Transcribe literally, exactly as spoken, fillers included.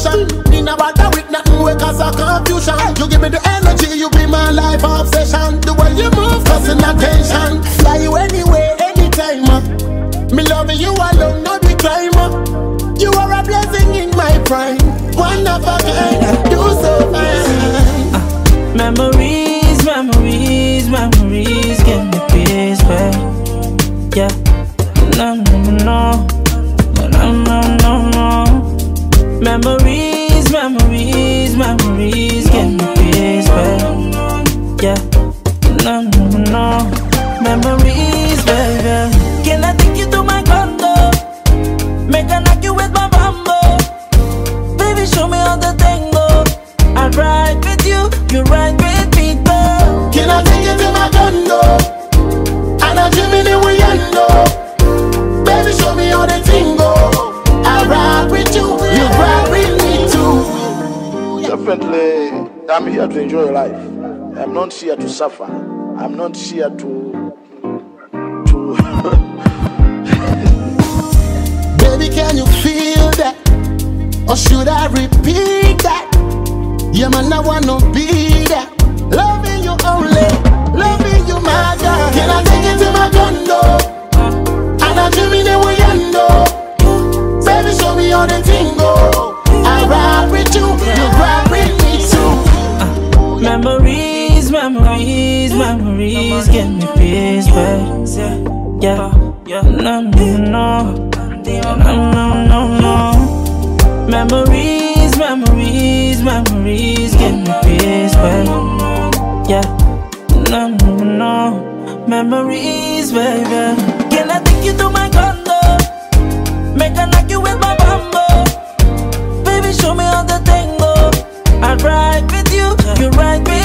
solution. Me no bother with nothing wey cause a confusion. You give me the energy, you be my life obsession. The way you move, causing attention. Fly you anywhere, anytime. Uh. Me loving you alone, no be crime. Uh. You are a blessing in my prime. One of a kind, you so fine. Uh, memories, memories, memories, give me peace, babe. Yeah, no, no, no, no, no, no, no. Memories, memories, memories, give me peace, babe. Yeah, no, no, no. Memories, baby. Can I take you to my condo? Make a knock you with my bambo. Baby, show me how the tango. I ride with you, you ride with me, though. Can I take you to my condo? And I dream in the way I know. Baby, show me how the tango. I ride with you, you ride with me too. Definitely, I'm here to enjoy life. I'm not here to suffer. I'm not here to to. Baby, can you feel that? Or should I repeat that? Yeah, man, I wanna be that. Loving you only, loving you, my girl. Can I take you to my condo? And I dream in the way I know. Baby, show me all the tingo. I ride with you, you ride with me too. Uh, memories, memories, memories, give me peace, babe. Yeah, yeah, no, no, no. No, no, no, no. Memories, memories, memories, give me peace, babe. Yeah, no, no, no. Memories, baby. Can I take you to my condo? Make a knock you with my bambo. Baby, show me how the tango. I ride with you, you ride with